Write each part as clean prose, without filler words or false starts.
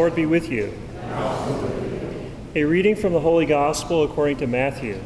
Lord be with you. A reading from the Holy Gospel according to Matthew.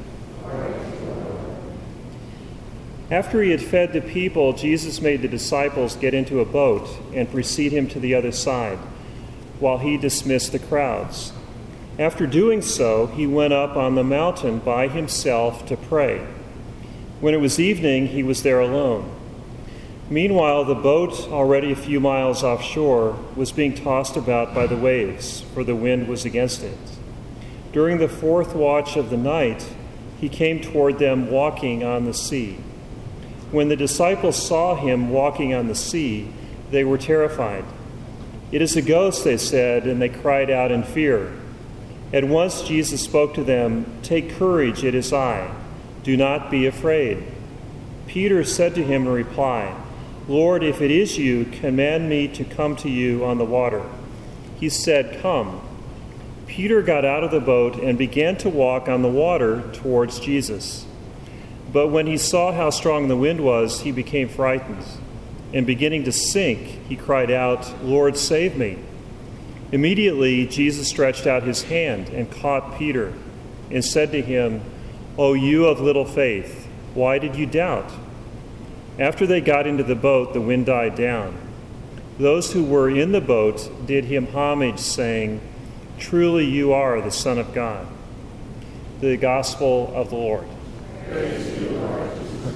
After he had fed the people, Jesus made the disciples get into a boat and precede him to the other side, while he dismissed the crowds. After doing so, he went up on the mountain by himself to pray. When it was evening, he was there alone. Meanwhile, the boat, already a few miles offshore, was being tossed about by the waves, for the wind was against it. During the fourth watch of the night, he came toward them walking on the sea. When the disciples saw him walking on the sea, they were terrified. "It is a ghost," they said, and they cried out in fear. At once Jesus spoke to them, "Take courage, it is I. Do not be afraid." Peter said to him in reply, "Lord, if it is you, command me to come to you on the water." He said, "Come." Peter got out of the boat and began to walk on the water towards Jesus. But when he saw how strong the wind was, he became frightened. And beginning to sink, he cried out, "Lord, save me." Immediately, Jesus stretched out his hand and caught Peter and said to him, "O you of little faith, why did you doubt?" After they got into the boat, the wind died down. Those who were in the boat did him homage, saying, "Truly you are the Son of God." The Gospel of the Lord. Praise to you, Lord.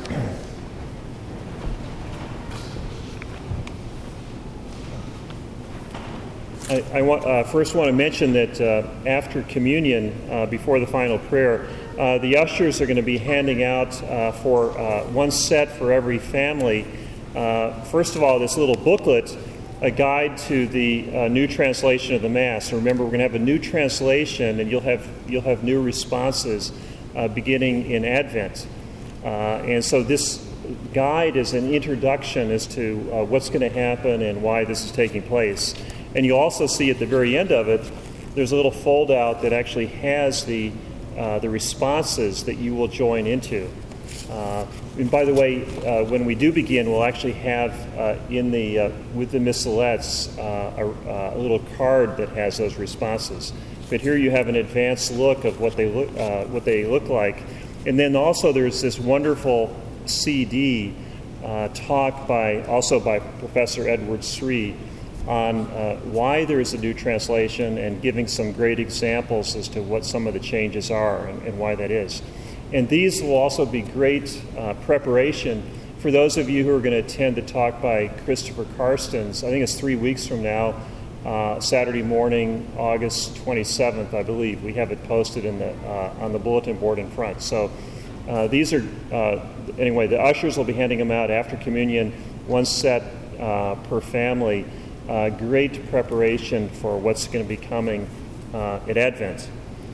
I first want to mention that after communion, before the final prayer, the ushers are going to be handing out for one set for every family. First of all, this little booklet, a guide to the new translation of the Mass. Remember, we're going to have a new translation, and you'll have new responses beginning in Advent. And so this guide is an introduction as to what's going to happen and why this is taking place. And you'll also see at the very end of it, there's a little fold-out that actually has the responses that you will join into. And by the way, when we do begin, we'll actually have with the missalettes a little card that has those responses. But here you have an advanced look of what they look like. And then also there's this wonderful CD talk by Professor Edward Sri on why there is a new translation and giving some great examples as to what some of the changes are and why that is. And these will also be great preparation for those of you who are going to attend the talk by Christopher Carstens. I think it's 3 weeks from now, Saturday morning, August 27th, I believe. We have it posted on the bulletin board in front. So these are, anyway, the ushers will be handing them out after communion, one set per family. Great preparation for what's going to be coming at Advent.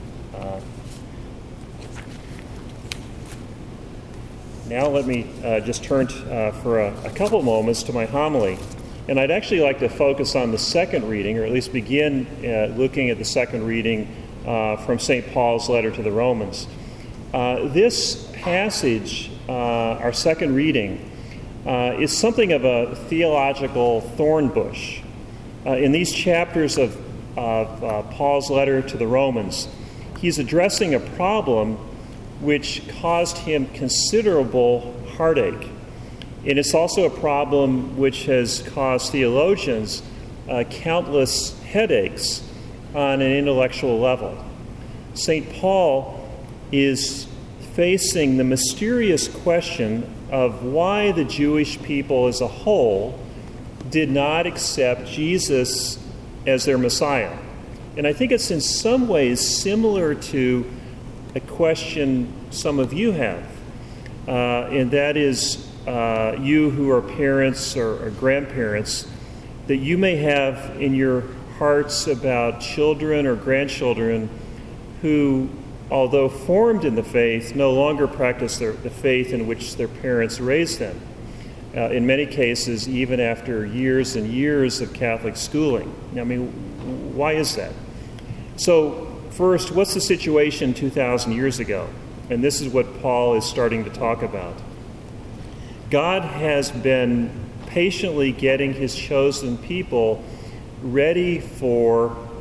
Now let me just turn for a couple moments to my homily. And I'd actually like to focus on the second reading, or at least begin looking at the second reading from St. Paul's letter to the Romans. This passage, our second reading, is something of a theological thorn bush. In these chapters of Paul's letter to the Romans, he's addressing a problem which caused him considerable heartache. And it's also a problem which has caused theologians countless headaches on an intellectual level. St. Paul is facing the mysterious question of why the Jewish people as a whole did not accept Jesus as their Messiah. And I think it's in some ways similar to a question some of you have, and that is you who are parents or grandparents, that you may have in your hearts about children or grandchildren who, although formed in the faith, no longer practice the faith in which their parents raised them. In many cases, even after years and years of Catholic schooling. I mean, why is that? So, first, what's the situation 2,000 years ago? And this is what Paul is starting to talk about. God has been patiently getting his chosen people ready for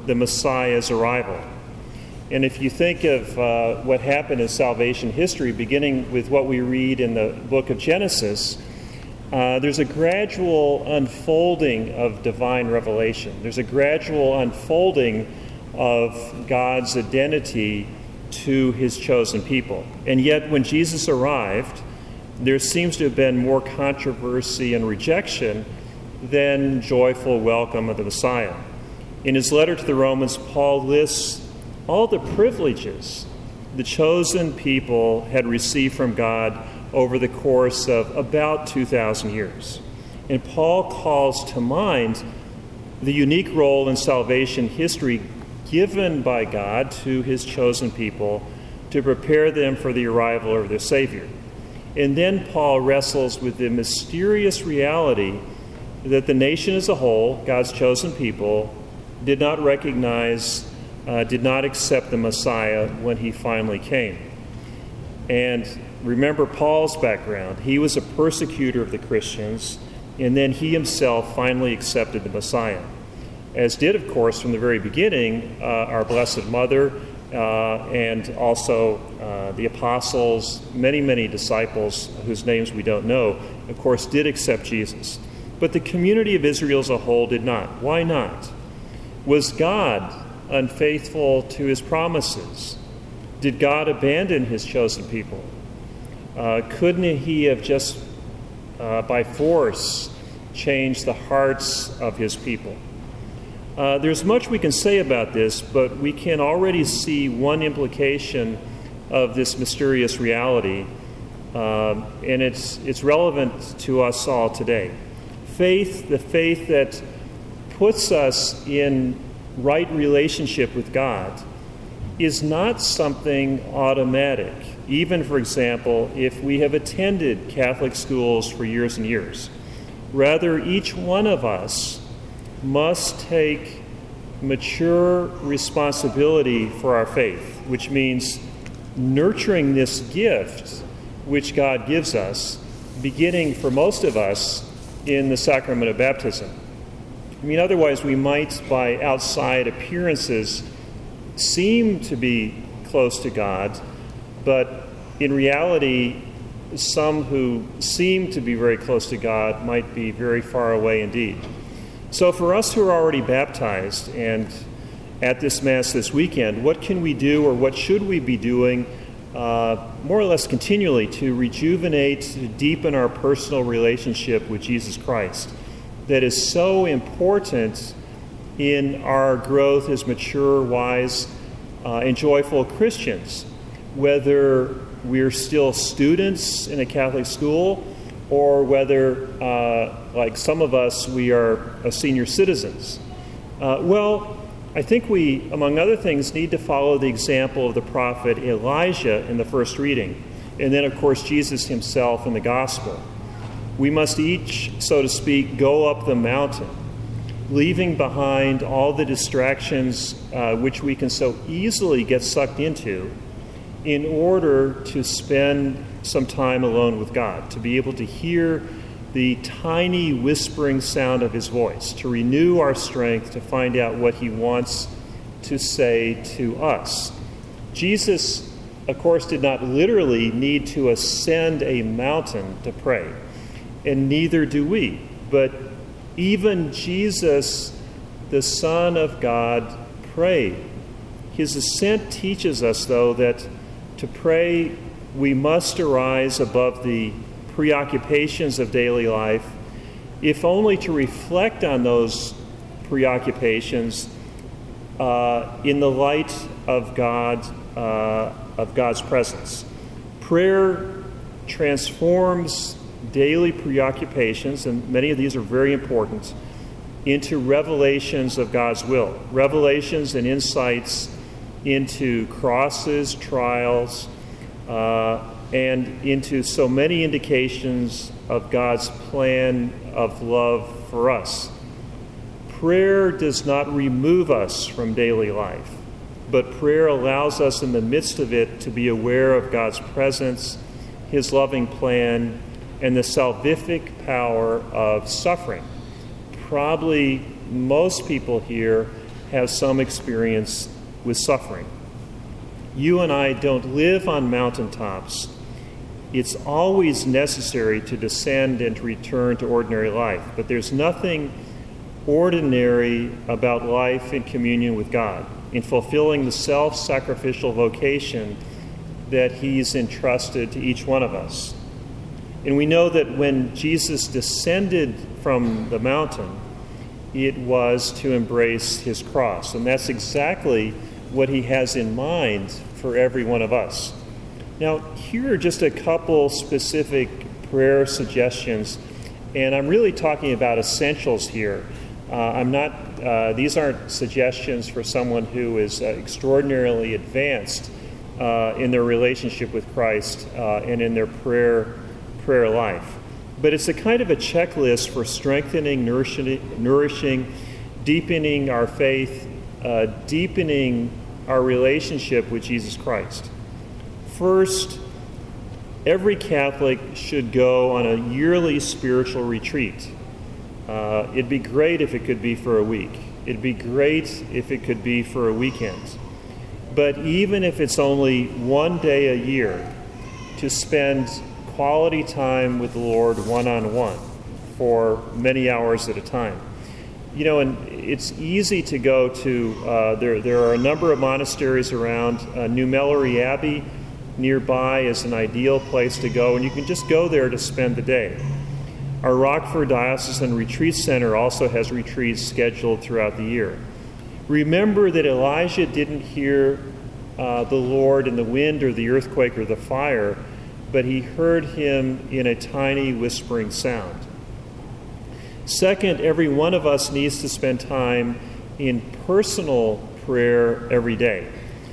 the Messiah's arrival. And if you think of what happened in salvation history, beginning with what we read in the book of Genesis, there's a gradual unfolding of divine revelation. There's a gradual unfolding of God's identity to his chosen people. And yet when Jesus arrived, there seems to have been more controversy and rejection than joyful welcome of the Messiah. In his letter to the Romans, Paul lists all the privileges the chosen people had received from God over the course of about 2,000 years. And Paul calls to mind the unique role in salvation history given by God to his chosen people to prepare them for the arrival of their Savior. And then Paul wrestles with the mysterious reality that the nation as a whole, God's chosen people, did not recognize, did not accept the Messiah when he finally came. And remember Paul's background. He was a persecutor of the Christians, and then he himself finally accepted the Messiah. As did, of course, from the very beginning, our Blessed Mother, and also the apostles, many disciples whose names we don't know, of course, did accept Jesus. But the community of Israel as a whole did not. Why not? Was God unfaithful to his promises? Did God abandon his chosen people? Couldn't he have just by force changed the hearts of his people? There's much we can say about this, but we can already see one implication of this mysterious reality, and it's relevant to us all today. Faith, the faith that puts us in right relationship with God, is not something automatic. Even, for example, if we have attended Catholic schools for years and years. Rather, each one of us must take mature responsibility for our faith, which means nurturing this gift which God gives us, beginning for most of us in the sacrament of baptism. I mean, otherwise we might, by outside appearances, seem to be close to God, but in reality, some who seem to be very close to God might be very far away indeed. So for us who are already baptized and at this Mass this weekend, what can we do, or what should we be doing more or less continually to rejuvenate, to deepen our personal relationship with Jesus Christ that is so important in our growth as mature, wise, and joyful Christians, whether we're still students in a Catholic school or whether, like some of us, we are senior citizens. Well, I think we, among other things, need to follow the example of the prophet Elijah in the first reading, and then, of course, Jesus himself in the gospel. We must each, so to speak, go up the mountain, leaving behind all the distractions which we can so easily get sucked into, in order to spend some time alone with God, to be able to hear the tiny whispering sound of his voice, to renew our strength to find out what he wants to say to us. Jesus, of course, did not literally need to ascend a mountain to pray, and neither do we. But even Jesus, the Son of God, prayed. His ascent teaches us, though, that to pray we must arise above the preoccupations of daily life, if only to reflect on those preoccupations in the light of God's presence. Prayer transforms daily preoccupations, and many of these are very important, into revelations of God's will, revelations and insights into crosses, trials, and into so many indications of God's plan of love for us. Prayer does not remove us from daily life, but prayer allows us in the midst of it to be aware of God's presence, his loving plan, and the salvific power of suffering. Probably most people here have some experience with suffering. You and I don't live on mountaintops. It's always necessary to descend and to return to ordinary life, but there's nothing ordinary about life in communion with God, in fulfilling the self-sacrificial vocation that He's entrusted to each one of us. And we know that when Jesus descended from the mountain, it was to embrace His cross. And that's exactly what He has in mind for every one of us. Now, here are just a couple specific prayer suggestions, and I'm really talking about essentials here. These aren't suggestions for someone who is extraordinarily advanced in their relationship with Christ and in their prayer life. But it's a kind of a checklist for strengthening, nourishing, deepening our faith, deepening our relationship with Jesus Christ. First, every Catholic should go on a yearly spiritual retreat. It'd be great if it could be for a week. It'd be great if it could be for a weekend. But even if it's only one day a year, to spend quality time with the Lord one-on-one for many hours at a time. You know, and it's easy to go to, there are a number of monasteries around. New Mellery Abbey nearby is an ideal place to go, and you can just go there to spend the day. Our Rockford Diocesan Retreat Center also has retreats scheduled throughout the year. Remember that Elijah didn't hear the Lord in the wind or the earthquake or the fire, but he heard Him in a tiny whispering sound. Second, every one of us needs to spend time in personal prayer every day.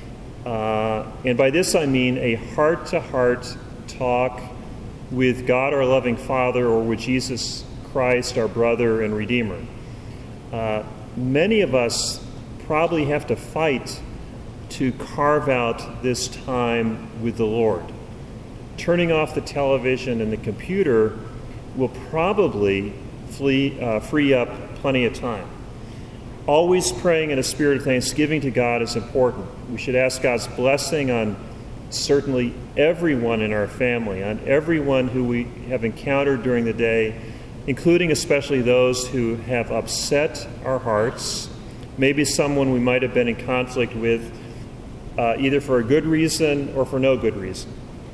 And by this I mean a heart-to-heart talk with God our loving Father or with Jesus Christ our brother and Redeemer. Many of us probably have to fight to carve out this time with the Lord. Turning off the television and the computer will probably free up plenty of time. Always praying in a spirit of thanksgiving to God is important. We should ask God's blessing on certainly everyone in our family, on everyone who we have encountered during the day, including especially those who have upset our hearts, maybe someone we might have been in conflict with, either for a good reason or for no good reason.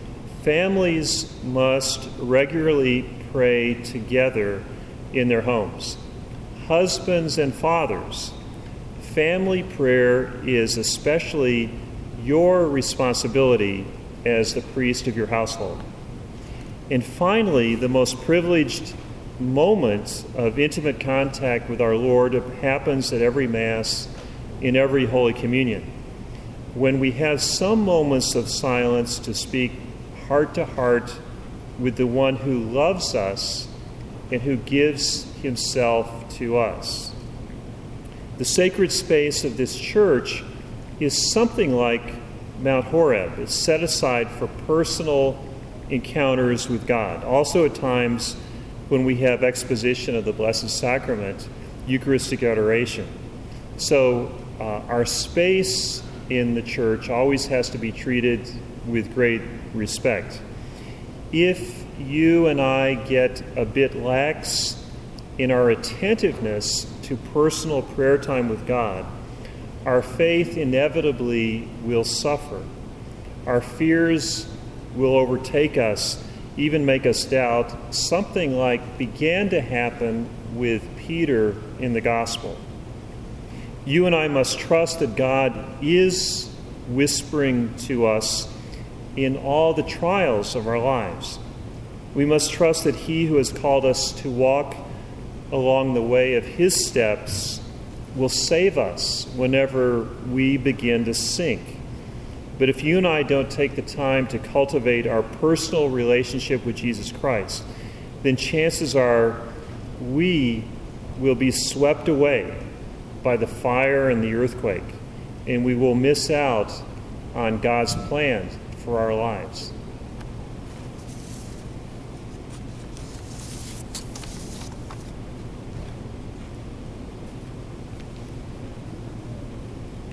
Families must regularly pray together in their homes. Husbands and fathers, family prayer is especially your responsibility as the priest of your household. And finally, the most privileged moment of intimate contact with our Lord happens at every Mass, in every Holy Communion, when we have some moments of silence to speak heart to heart with the one who loves us and who gives Himself to us. The sacred space of this church is something like Mount Horeb. It's set aside for personal encounters with God. Also at times when we have exposition of the Blessed Sacrament, Eucharistic adoration. So our space in the church always has to be treated with great respect. If you and I get a bit lax in our attentiveness to personal prayer time with God, our faith inevitably will suffer. Our fears will overtake us, even make us doubt, something like began to happen with Peter in the Gospel. You and I must trust that God is whispering to us in all the trials of our lives. We must trust that He who has called us to walk along the way of His steps will save us whenever we begin to sink. But if you and I don't take the time to cultivate our personal relationship with Jesus Christ, then chances are we will be swept away by the fire and the earthquake, and we will miss out on God's plan for our lives.